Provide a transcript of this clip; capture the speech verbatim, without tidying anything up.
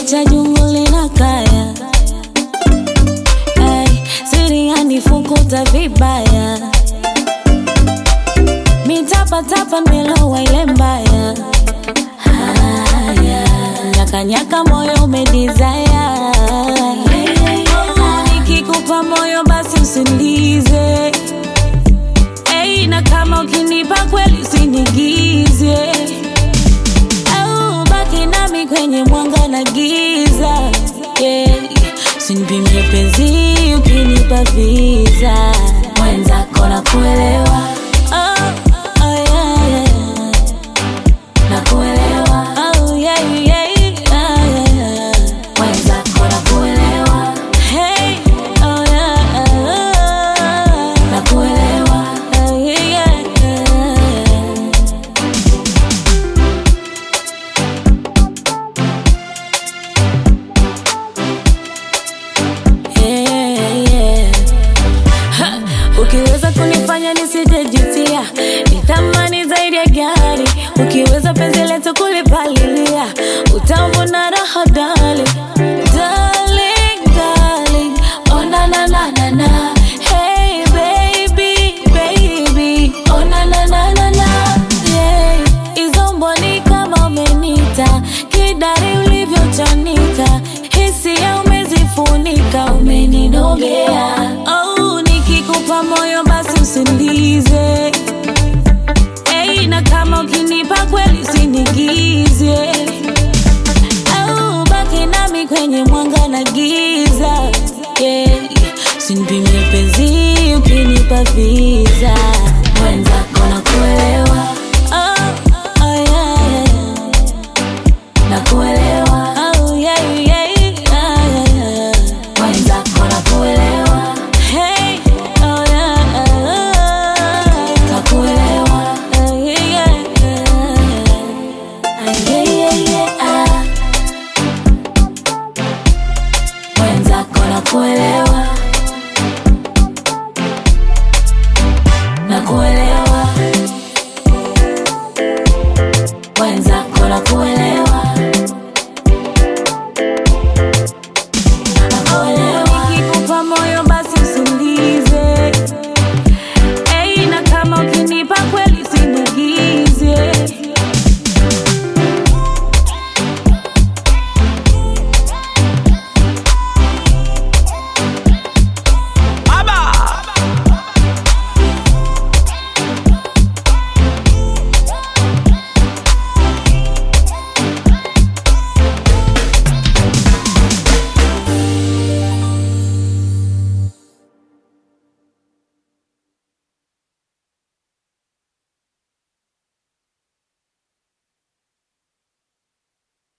cha junguli na kaya. Ay, siri yanifukuta vibaya. Mitapa tapa nimelowa ile mbaya. Haya, nyaka nyaka moyo umedesire. Nikikupa moyo basi usinize. Hey, na kama ukinipa kweli usinigize. Au baki nami kwenye mwanga na giza. Yeah, usinipimie penzi ukinipa visa. Mwenzako na kuelewa. Oh, oh yeah, yeah. Na kuelewa. Oh yeah, yeah, yeah, yeah. Mwenzako na kuelewa. Hey, oh yeah, yeah. Na kuelewa. Oh yeah, yeah, yeah, yeah. Ha, ukiweza kunifanya nisijejutia, ni thamani zaidi ya gari. Ukiweza penzi letu kulipalilia, utavuna raha darling. Darling, darling, oh na na na na na. Hey baby, baby, oh na na na na na. Yeah, hizo mboni kama umenita, kidari ulivyochanika, hisia umezifunika, umeninogea. Oh, nikikupa moyo basi usinize. Hey, na kama ukinipa kweli usinigize. Au baki nami kwenye mwanga na giza. Yeah, usinipimie penzi ukinipa visa. Mwenzako na kuelewa. Oh, oh yeah, yeah. Na kuelewa. Oh yeah, yeah, yeah, yeah. Mwenzako na kuelewa. Hey, oh yeah, yeah. Na kuelewa. Oh yeah, yeah, yeah. Ah, yeah, yeah, yeah, ah. Mwenzako na kuelewa. Na kuelewa. Mwenzako na kuelewa.